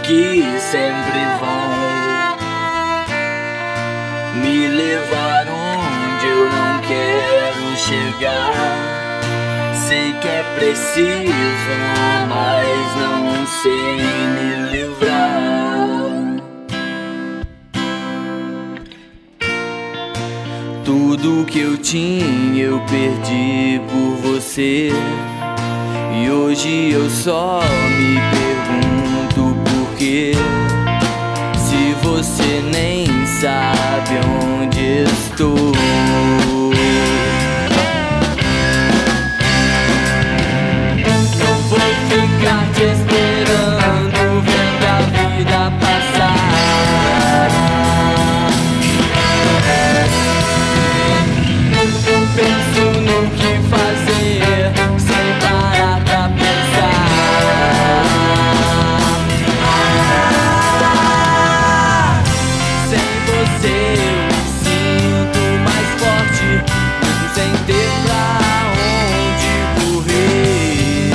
que sempre vão me levar onde eu não quero chegar. Sei que é preciso, mas não sei me livrar. Tudo que eu tinha eu perdi por você, e hoje eu só me pergunto por quê. Se você nem sabe onde estou. Eu vou ficar te esperando, vendo a vida passar. Penso no que fazer, sem parar pra pensar. Sem você eu me sinto mais forte, mesmo sem ter pra onde correr.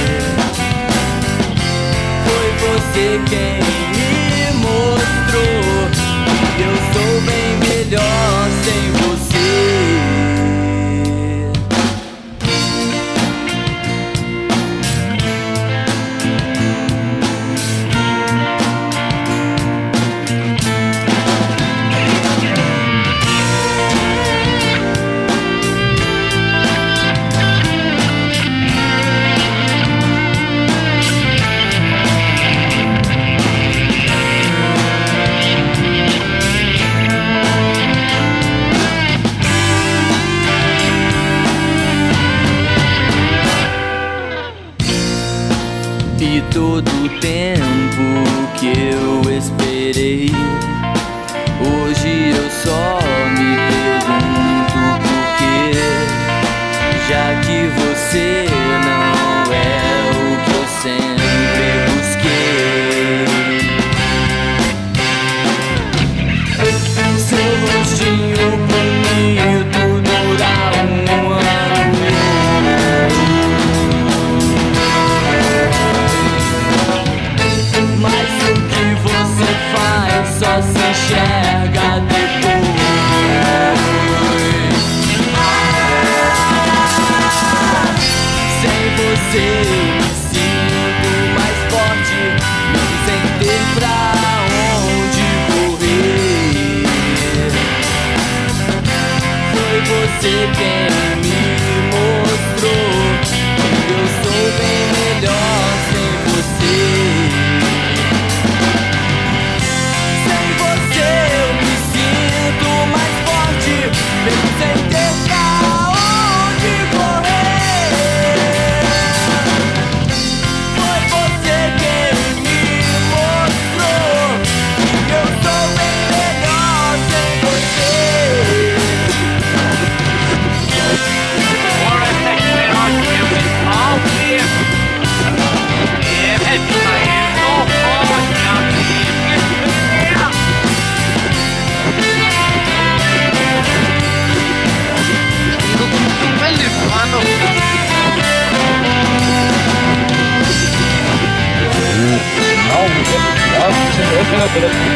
Foi você quem me mostrou que eu sou bem melhor sem você. E todo o tempo que eu esperei, hoje eu só me pergunto por quê. Já que você não é o que eu sempre busquei. Seu rostinho bonito dura um ano. Mas o que você faz só se enxerga depois. Sem você eu me sinto mais forte, mesmo sem ter pra onde correr. Foi você quem me mostrou que eu sou bem melhor sem você. Mesmo sem ter pra onde correr. Foi você quem me mostrou que eu sou bem melhor sem você. Não,